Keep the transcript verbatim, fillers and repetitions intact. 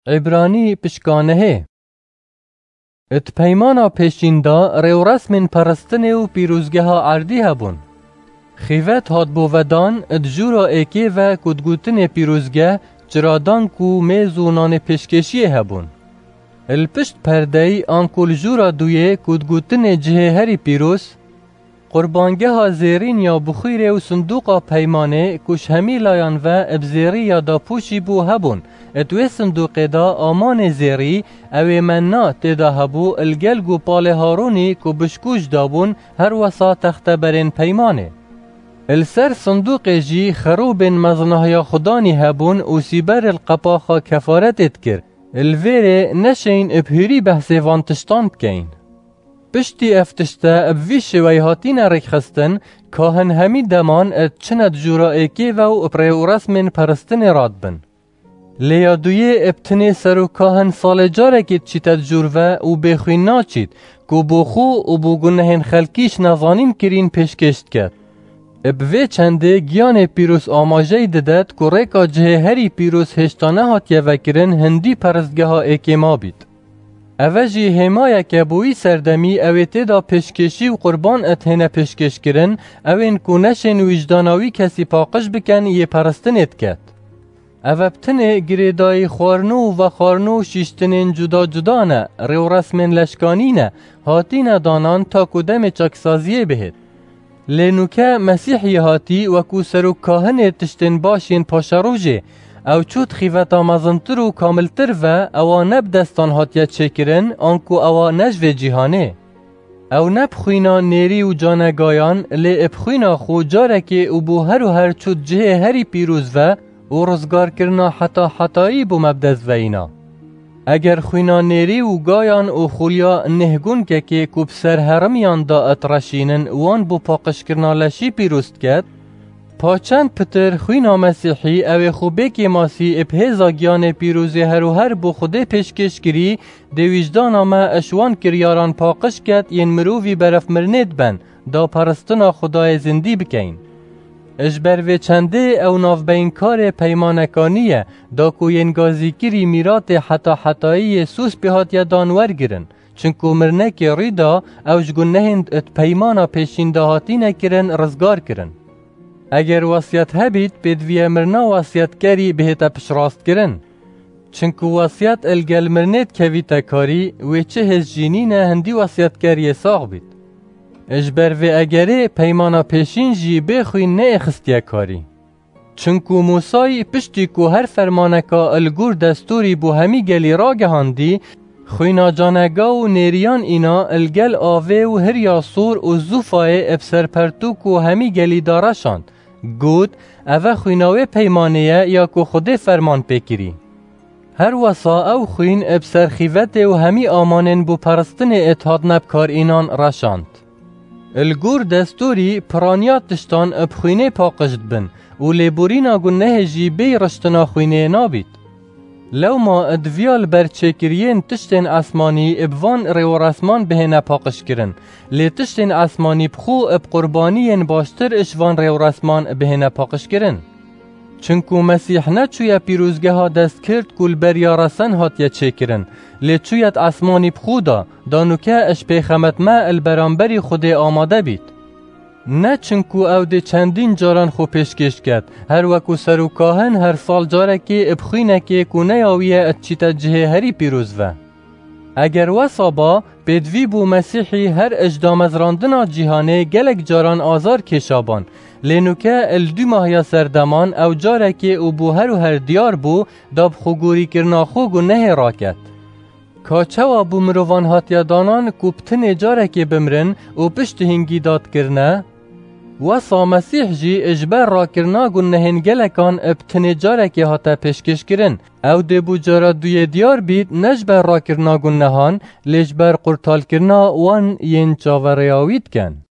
عبرانی پشکانه ات پیمانا پیشیندا ریو رسم پرستن و پیروزگه ها عردی هبون. خیوت هاد بودان ات جورا ایکی و کدگوتن پیروزگه جرادان کو میزونان پیشکشی هبون. الپشت پردهی آنکول جورا دویه کدگوتن جه هری پیروز قربانگه ها زیرین یا بخیر و صندوقا پیمانه کش همی لایان و ابزیری یا دا پوشی بو هبون. اتوی صندوق دا آمان زیری اوی مننا تیدا هبو الگلگو پال هارونی که بشکوش دابون هر وسا تخت برین پیمانه. السر صندوق جی خروب مزنهای خدانی هبون و سیبر القپاخا کفارتت کر. الویره نشین ابهیری بحث وانتشتان بکین. پشتی افتشته ابوی شوی هاتین رکخستن کاهن همی دمان ات چند جورا ایکی و اپریو رسمین پرستن راد بن. لیا دویه ابتنی سرو کاهن سال جاره که چیتت جوروه و بخوی ناچید که بو خو و بو گنهن خلکیش نظانین کرین پیشکشت کرد. ابوی چنده گیان پیروس آماجه ددد که ریکا جه هری پیروس هشتانه هاتیه وکرن هندی پرستگه ها ایکی ما بید. اوه جی همایه که بوی سردمی اوه تیدا پیشکشی و قربان اتهنه پیشکش کرن اوه نکونشن وجداناوی کسی پاقش بکن یه پرستنت کد. اوه بتنه گریدای خوارنو و خارنو شیشتنین جدا جدا نه ریو رسمین لشکانی نه هاتین دانان تا کدام چاکسازیه بهد. لینوکه مسیحی هاتی و کو سرو کاهن تشتن باشین پاشاروجه او چود خیفتا مزنتر و کاملتر و او نب دستان هاتیت چکرن آنکو او نجو جیهانه. او نب خوینا نیری و جانگایان لی ابخوینا خو جارکه او بو هر و هر چود جه هری پیروز و او رزگار کرنا حتا حتایی بو مبدز و اینا. اگر خوینا نیری و گایان و خولیا نهگون که که کب سر هرمیان دا اترشینن وان بو پاقش کرنا لشی پیروست کد پاچند پتر خوینا مسیحی او خوبه که ماسی ابهزا گیان پیروزی هر و هر بو خوده پیشکش کری دویجدان آمه اشوان کریاران پاقش کد ین مرووی برف مرنید بن دا پرستنا خدای زندی بکین. اجبر و چنده او ناف بین کار پیمانکانیه دا کو ین گازی کری میرات حتا حتایی سوس بهات یدان ورگرن چنکو مرنک ریدا او جگون نهند ات پیمانا پیشین دهاتی نکرن رزگار کرن. اگر وصیت هبید بدوی مرنا وصیت کری بهتا پشراست کرن. چنکو وصیت الگل مرنید کویتا کاری و چه هزجینین هندی وصیت کری ساغ بید. اجبر و اگره پیمانا پیشین جی بخوی نه اخستیا کاری. چنکو موسای پشتی کو هر فرمانکا الگور دستوری بو همی گلی را گهاندی خوینا جانگا و نیریان اینا الگل آوه و هر یاسور و زوفای ابسر پرتو کو همی گلی دارشاند. گود اوه خویناوه پیمانیه یا کو خود فرمان پیکری. هر وسا او خوین ابسر خیوت و همی آمانن بو پرستن اتحاد نبکار اینان رشاند. الگور دستوری پرانیات تشتان اب خوینه پاقشد بن و لیبورینا گنه جی بی رشتنا خوینه نابید. لو ما ادویال برچکرین تشتن اسمانی ابوان ریو رسمان بهنه پاقش کرن لی تشتن اسمانی بخو اب قربانین باشتر اشوان ریو رسمان بهنه پاقش کرن. چنکو مسیح نچویا پیروزگه ها دست کرد کل بریا رسن هاتیا چکرن لی چویت اسمانی بخو دا دانوکه اش پیخمت ما البرانبری خود آماده بید. نه چنکو او ده چندین جاران خو پیشکش کرد هر وکو سرو کاهن هر سال جاره که ابخوینه که کونه آویه اتچیتا جه هری پیروز و. اگر وصابا بدوی بو مسیحی هر اجدام از راندنا جیهانه گلک جاران آزار کشابان لینوکه الدو ماهیا سردمان او جاره که او بو هر و هر دیار بو داب خوگوری کرنا خوگو نه راکت. کاچه و بو مروان هاتیا دانان کوبتن جاره که بمرن و پشت هنگی داد کرنه وصا مسیح جی اجبر را کرنا گنهن گلکان ابتن جاره که هاتا پیشکش کرن او دبو جاره دوی دیار بید نجبر را کرنا گنهان لیجبر قرطال کرنا وان ین چاوریاوید کن.